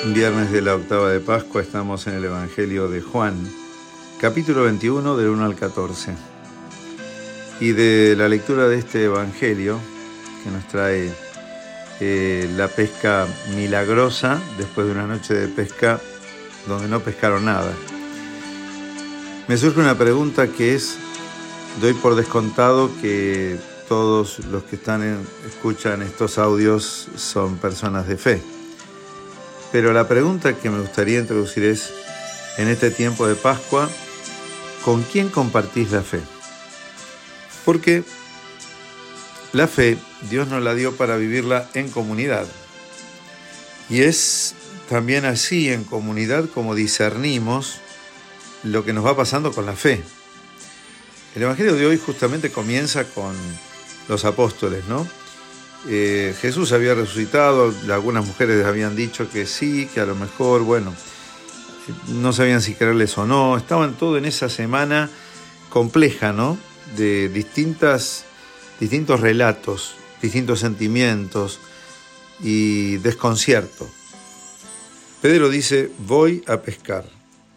Viernes de la octava de Pascua, estamos en el Evangelio de Juan, capítulo 21, del 1 al 14. Y de la lectura de este Evangelio, que nos trae la pesca milagrosa, después de una noche de pesca donde no pescaron nada. Me surge una pregunta que es, doy por descontado que todos los que escuchan estos audios son personas de fe. Pero la pregunta que me gustaría introducir es, en este tiempo de Pascua, ¿con quién compartís la fe? Porque la fe, Dios nos la dio para vivirla en comunidad. Y es también así, en comunidad, como discernimos lo que nos va pasando con la fe. El Evangelio de hoy justamente comienza con los apóstoles, ¿no? Jesús había resucitado, algunas mujeres habían dicho que sí, que a lo mejor, bueno, no sabían si creerles o no, estaban todos en esa semana compleja, ¿no? De distintos relatos, distintos sentimientos y desconcierto. Pedro dice, voy a pescar.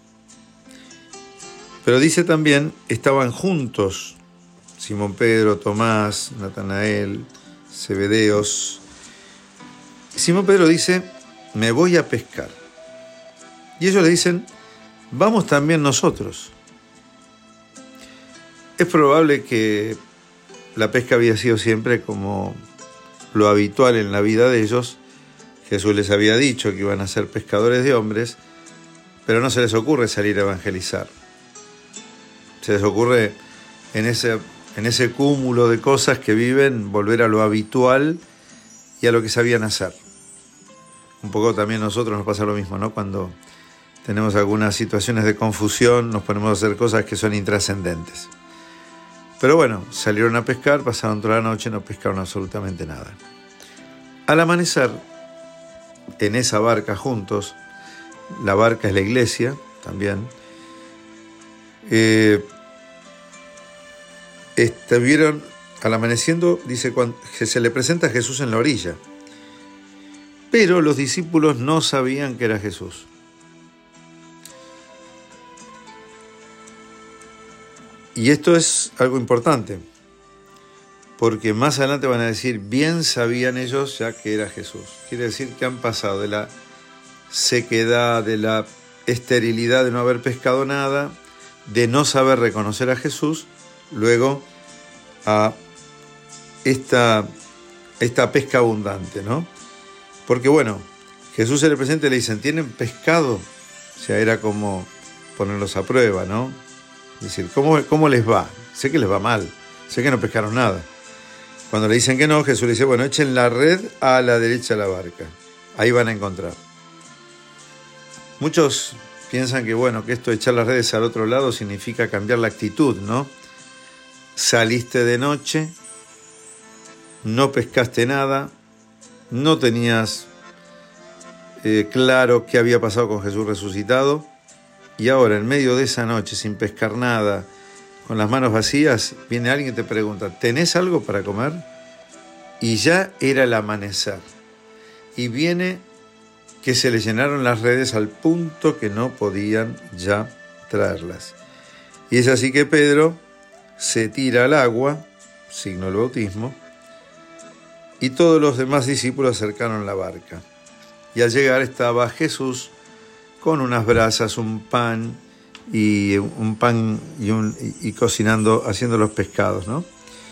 Pero dice también, estaban juntos Simón Pedro, Tomás, Natanael, Zebedeos. Simón Pedro dice, me voy a pescar. Y ellos le dicen, vamos también nosotros. Es probable que la pesca había sido siempre como lo habitual en la vida de ellos. Jesús les había dicho que iban a ser pescadores de hombres, pero no se les ocurre salir a evangelizar. Se les ocurre en ese cúmulo de cosas que viven, volver a lo habitual y a lo que sabían hacer. Un poco también a nosotros nos pasa lo mismo, ¿no? Cuando tenemos algunas situaciones de confusión, nos ponemos a hacer cosas que son intrascendentes. Pero bueno, salieron a pescar, pasaron toda la noche, no pescaron absolutamente nada. Al amanecer, en esa barca juntos, la barca es la iglesia también, estuvieron al amaneciendo, dice, que se le presenta a Jesús en la orilla. Pero los discípulos no sabían que era Jesús. Y esto es algo importante, porque más adelante van a decir, bien sabían ellos ya que era Jesús. Quiere decir que han pasado de la sequedad, de la esterilidad de no haber pescado nada, de no saber reconocer a Jesús, luego a esta pesca abundante, ¿no? Porque bueno, Jesús se le presenta y le dicen, ¿tienen pescado? O sea, era como ponerlos a prueba, ¿no? Es decir, ¿cómo les va? Sé que les va mal, sé que no pescaron nada. Cuando le dicen que no, Jesús le dice, bueno, echen la red a la derecha de la barca, ahí van a encontrar. Muchos piensan que, bueno, que esto de echar las redes al otro lado significa cambiar la actitud, ¿no? Saliste de noche, no pescaste nada, no tenías claro qué había pasado con Jesús resucitado, y ahora en medio de esa noche, sin pescar nada, con las manos vacías, viene alguien y te pregunta, ¿tenés algo para comer? Y ya era el amanecer. Y viene que se le llenaron las redes al punto que no podían ya traerlas. Y es así que Pedro se tira al agua, signo del bautismo, y todos los demás discípulos acercaron la barca. Y al llegar estaba Jesús con unas brasas, un pan y cocinando, haciendo los pescados, ¿no?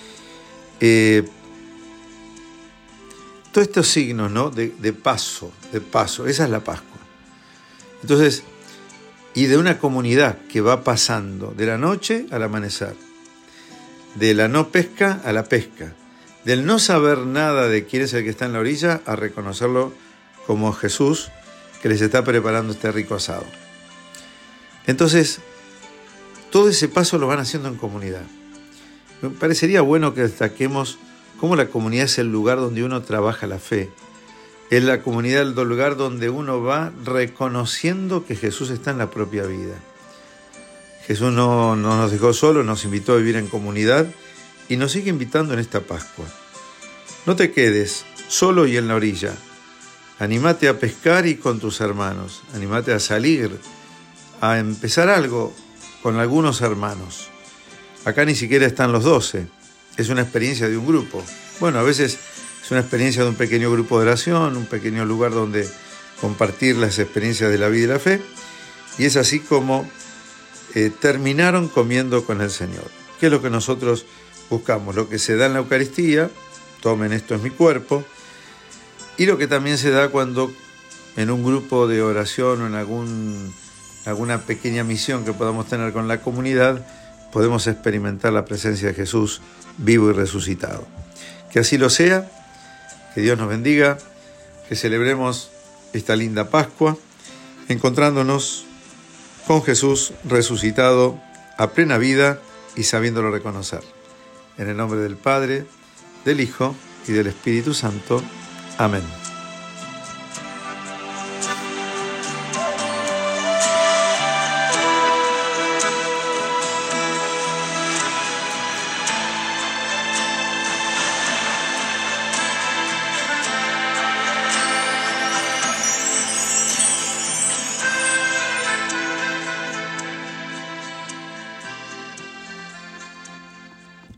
Todos estos signos, ¿no? de paso, esa es la Pascua. Entonces, y de una comunidad que va pasando de la noche al amanecer, de la no pesca a la pesca, del no saber nada de quién es el que está en la orilla a reconocerlo como Jesús que les está preparando este rico asado. Entonces, todo ese paso lo van haciendo en comunidad. Me parecería bueno que destaquemos cómo la comunidad es el lugar donde uno trabaja la fe. Es la comunidad el lugar donde uno va reconociendo que Jesús está en la propia vida. Jesús no nos dejó solos, nos invitó a vivir en comunidad y nos sigue invitando en esta Pascua. No te quedes solo y en la orilla. Anímate a pescar y con tus hermanos. Anímate a salir, a empezar algo con algunos hermanos. Acá ni siquiera están los 12. Es una experiencia de un grupo. Bueno, a veces es una experiencia de un pequeño grupo de oración, un pequeño lugar donde compartir las experiencias de la vida y la fe. Y es así como terminaron comiendo con el Señor. ¿Qué es lo que nosotros buscamos? Lo que se da en la Eucaristía, tomen, esto es mi cuerpo, y lo que también se da cuando en un grupo de oración o en alguna pequeña misión que podamos tener con la comunidad, podemos experimentar la presencia de Jesús vivo y resucitado. Que así lo sea, que Dios nos bendiga, que celebremos esta linda Pascua, encontrándonos con Jesús resucitado a plena vida y sabiéndolo reconocer. En el nombre del Padre, del Hijo y del Espíritu Santo. Amén.